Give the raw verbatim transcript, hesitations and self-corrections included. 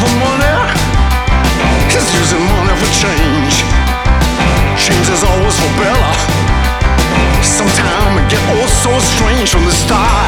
for money. He's using money for change. Change is always for better. Sometimes it get all so strange from the start.